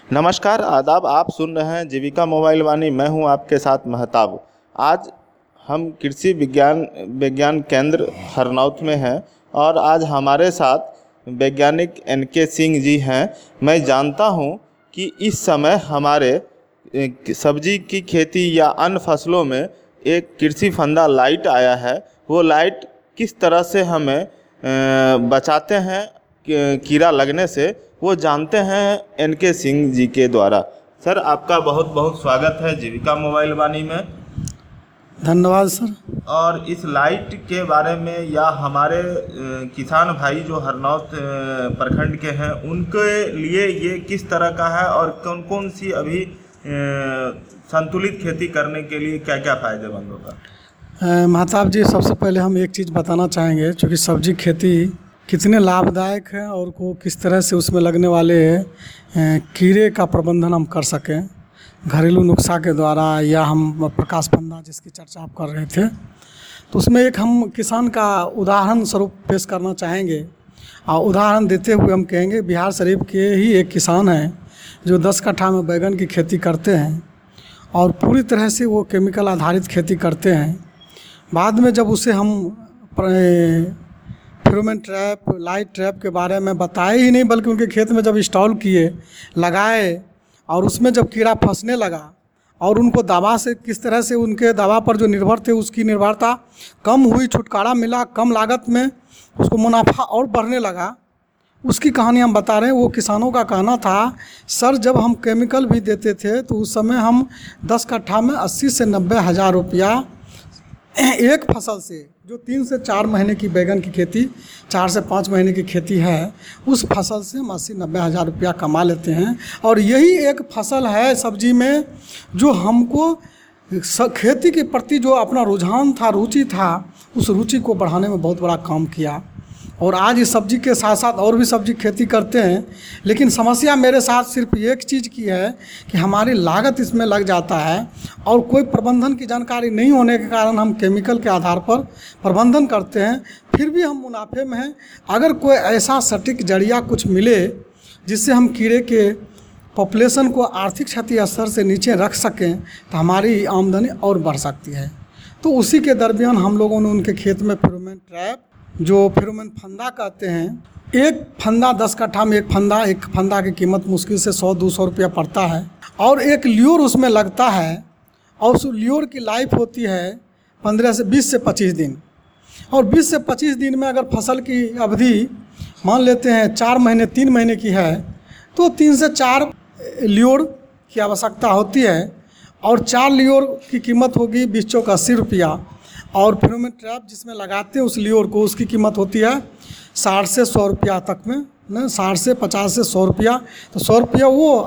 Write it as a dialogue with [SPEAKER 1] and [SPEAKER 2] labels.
[SPEAKER 1] नमस्कार आदाब। आप सुन रहे हैं जीविका मोबाइल वाणी। मैं हूं आपके साथ महताब। आज हम कृषि विज्ञान केंद्र हरनौत में हैं और आज हमारे साथ वैज्ञानिक NK सिंह जी हैं। मैं जानता हूं कि इस समय हमारे सब्जी की खेती या अन्य फसलों में एक कृषि फंदा लाइट आया है। वो लाइट किस तरह से हमें बचाते हैं कीड़ा लगने से, वो जानते हैं NK सिंह जी के द्वारा। सर, आपका बहुत बहुत स्वागत है जीविका मोबाइल वाणी में।
[SPEAKER 2] धन्यवाद सर।
[SPEAKER 1] और इस लाइट के बारे में या हमारे किसान भाई जो हरनौत प्रखंड के हैं उनके लिए ये किस तरह का है और कौन कौन सी अभी संतुलित खेती करने के लिए क्या क्या फायदेमंद होगा?
[SPEAKER 2] महताब जी, सबसे पहले हम एक चीज़ बताना चाहेंगे, क्योंकि सब्जी खेती कितने लाभदायक है और को किस तरह से उसमें लगने वाले कीड़े का प्रबंधन हम कर सकें घरेलू नुस्खा के द्वारा, या हम प्रकाश फंदा जिसकी चर्चा आप कर रहे थे, तो उसमें एक हम किसान का उदाहरण स्वरूप पेश करना चाहेंगे। और उदाहरण देते हुए हम कहेंगे, बिहार शरीफ के ही एक किसान हैं जो 10 कट्ठा में बैगन की खेती करते हैं और पूरी तरह से वो केमिकल आधारित खेती करते हैं। बाद में जब उसे हम फेरोमोन ट्रैप, लाइट ट्रैप के बारे में बताए ही नहीं, बल्कि उनके खेत में जब इंस्टॉल किए, लगाए और उसमें जब कीड़ा फंसने लगा और उनको दवा से किस तरह से उनके दवा पर जो निर्भर थे उसकी निर्भरता कम हुई, छुटकारा मिला, कम लागत में उसको मुनाफा और बढ़ने लगा, उसकी कहानी हम बता रहे हैं। वो किसानों का कहना था, सर जब हम केमिकल भी देते थे तो उस समय हम 10 कट्ठा में 80 से 90 हज़ार रुपया एक फसल से, जो 3 से 4 महीने की बैगन की खेती, 4 से 5 महीने की खेती है, उस फसल से हम 80-90 हज़ार रुपया कमा लेते हैं। और यही एक फसल है सब्जी में जो हमको खेती के प्रति जो अपना रुझान था, रुचि था, उस रुचि को बढ़ाने में बहुत बड़ा काम किया। और आज इस सब्जी के साथ साथ और भी सब्जी खेती करते हैं, लेकिन समस्या मेरे साथ सिर्फ एक चीज़ की है कि हमारी लागत इसमें लग जाता है और कोई प्रबंधन की जानकारी नहीं होने के कारण हम केमिकल के आधार पर प्रबंधन करते हैं, फिर भी हम मुनाफे में हैं। अगर कोई ऐसा सटीक जरिया कुछ मिले जिससे हम कीड़े के पॉपुलेशन को आर्थिक क्षति स्तर से नीचे रख सकें तो हमारी आमदनी और बढ़ सकती है। तो उसी के दरमियान हम लोगों ने उनके खेत में फेरोमोन ट्रैप, जो फेरोमोन फंदा कहते हैं, एक फंदा 10 कट्ठा में एक फंदा की कीमत मुश्किल से 100-200 रुपया पड़ता है और एक ल्योर उसमें लगता है और उस ल्योर की लाइफ होती है 15 से 20 से 25 दिन। और 20 से 25 दिन में अगर फसल की अवधि मान लेते हैं 4 महीने 3 महीने की है तो 3 से 4 ल्योर की आवश्यकता होती है और 4 ल्योर की कीमत होगी 20 चौक 80 रुपया। और फेरोमोन ट्रैप जिसमें लगाते हैं उस ल्योर को, उसकी कीमत होती है 60 से 100 रुपया तक में, ना 60 से 50 से 100 रुपया। तो 100 रुपया वो